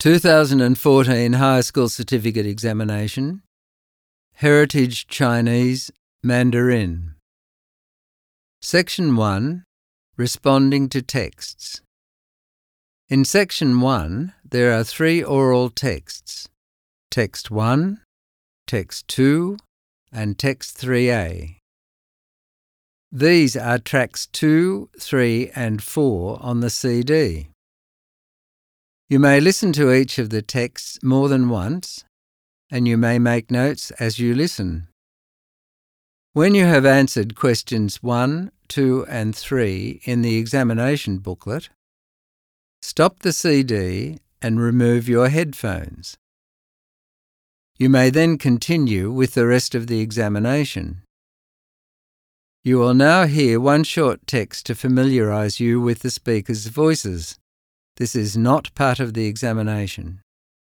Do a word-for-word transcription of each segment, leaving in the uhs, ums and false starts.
two thousand fourteen High School Certificate Examination, Heritage Chinese Mandarin. Section one, Responding to Texts. In Section one, there are three oral texts, Text one, Text two, and Text three A. These are tracks two, three, and four on the C D. You may listen to each of the texts more than once, and you may make notes as you listen. When you have answered questions one, two, and three in the examination booklet, stop the C D and remove your headphones. You may then continue with the rest of the examination. You will now hear one short text to familiarise you with the speakers' voices. This is not part of the examination.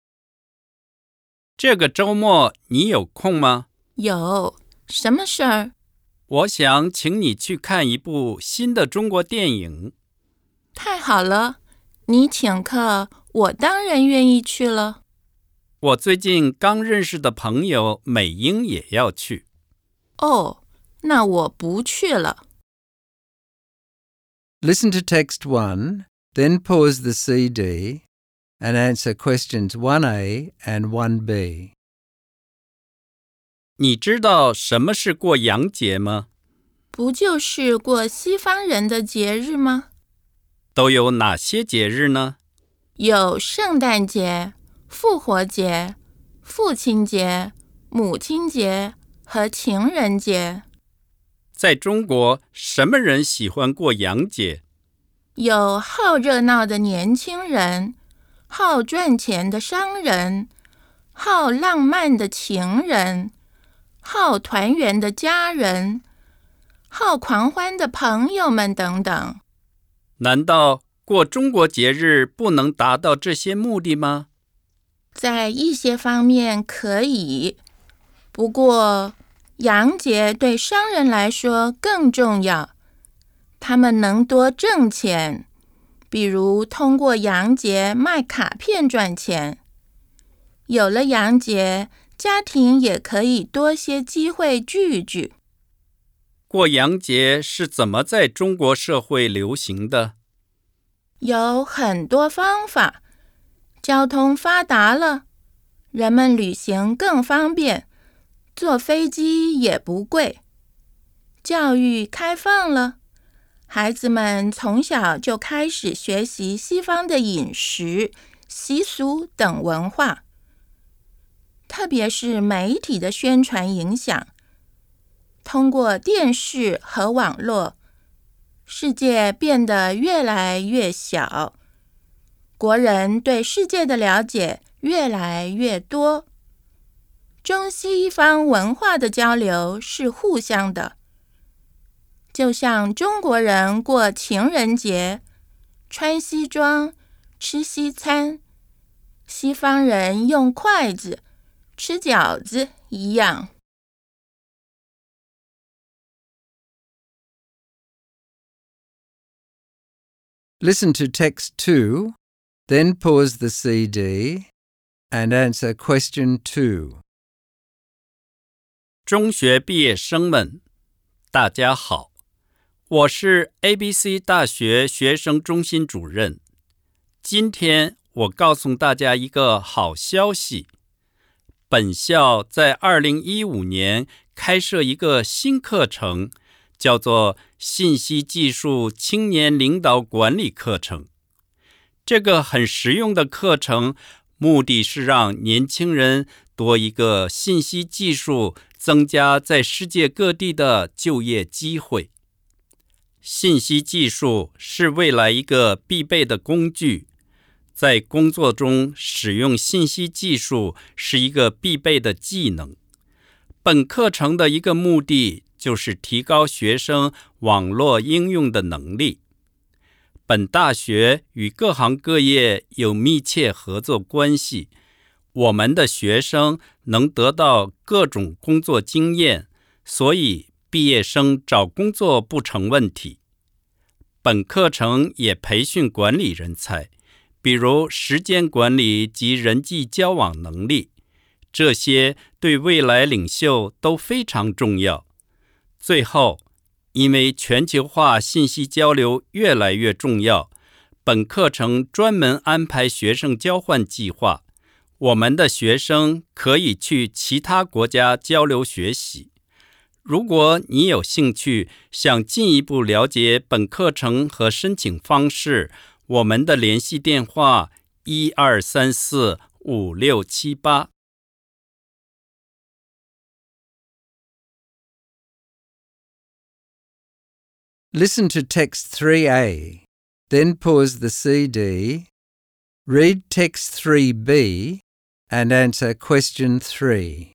这个周末你有空吗？ 有，什么事儿？ 我想请你去看一部新的中国电影。 太好了，你请客，我当然愿意去了。 我最近刚认识的朋友美英也要去。 哦，那我不去了。 Listen to text one, then pause the C D and answer questions one A and one B. 你知道什么是过洋节吗？ 不就是过西方人的节日吗？ 都有哪些节日呢？ 有圣诞节、复活节、父亲节、母亲节和情人节。 在中国，什么人喜欢过洋节？ 有好热闹的年轻人，好赚钱的商人，好浪漫的情人，好团圆的家人，好狂欢的朋友们等等。 难道过中国节日不能达到这些目的吗？ 在一些方面可以，不过洋节对商人来说更重要，他们能多挣钱，比如通过洋节卖卡片赚钱。有了洋节，家庭也可以多些机会聚聚。 过洋节是怎么在中国社会流行的？ 有很多方法，交通发达了，人们旅行更方便，坐飞机也不贵。教育开放了，孩子们从小就开始学习西方的饮食、习俗等文化。特别是媒体的宣传影响，通过电视和网络，世界变得越来越小，国人对世界的了解越来越多。中西方文化的交流是互相的，就像中国人过情人节，穿西装，吃西餐，西方人用筷子，吃饺子一样。 Listen to text two, then pause the C D and answer question two. 中学毕业生们，大家好，我是 A B C 大学学生中心主任。今天我告诉大家一个好消息，本校在二零一五年开设一个新课程，叫做信息技术青年领导管理课程。这个很实用的课程，目的是让年轻人多一个信息技术增加在世界各地的就业机会。信息技术是未来一个必备的工具，在工作中使用信息技术是一个必备的技能。本课程的一个目的就是提高学生网络应用的能力。本大学与各行各业有密切合作关系，我们的学生能得到各种工作经验，所以毕业生找工作不成问题。本课程也培训管理人才， 比如时间管理及人际交往能力，这些对未来领袖都非常重要。最后，因为全球化信息交流越来越重要，本课程专门安排学生交换计划，我们的学生可以去其他国家交流学习。如果你有兴趣，想进一步了解本课程和申请方式，我们的联系电话一二三四五六七八。 Listen to text three A, then pause the C D, read text three B, and answer question three.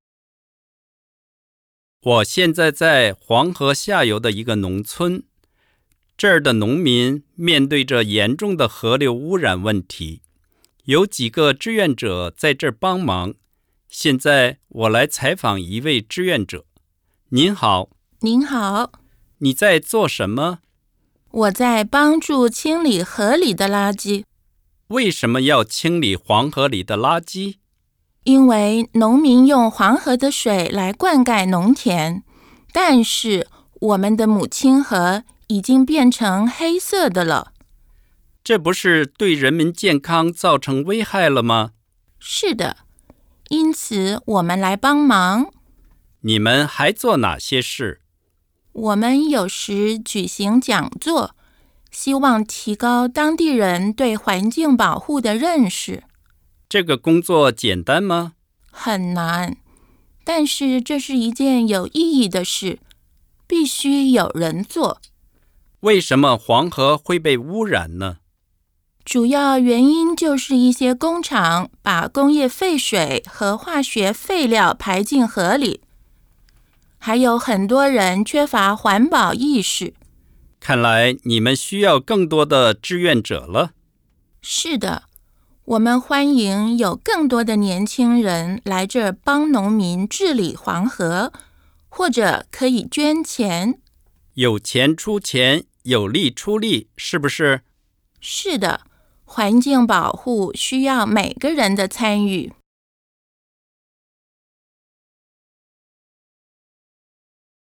我现在在黄河下游的一个农村，这儿的农民面对着严重的河流污染问题，有几个志愿者在这儿帮忙。现在我来采访一位志愿者。您好。 您好。 你在做什么？ 我在帮助清理河里的垃圾。 为什么要清理黄河里的垃圾？ 因为农民用黄河的水来灌溉农田，但是我们的母亲河已经变成黑色的了。 这不是对人民健康造成危害了吗？ 是的，因此我们来帮忙。 你们还做哪些事？ 我们有时举行讲座，希望提高当地人对环境保护的认识。 这个工作简单吗？ 很难，但是这是一件有意义的事，必须有人做。 为什么黄河会被污染呢？ 主要原因就是一些工厂把工业废水和化学废料排进河里，还有很多人缺乏环保意识。 看来你们需要更多的志愿者了。 是的，我们欢迎有更多的年轻人来这儿帮农民治理黄河，或者可以捐钱。 有钱出钱，有力出力，是不是？ 是的，环境保护需要每个人的参与。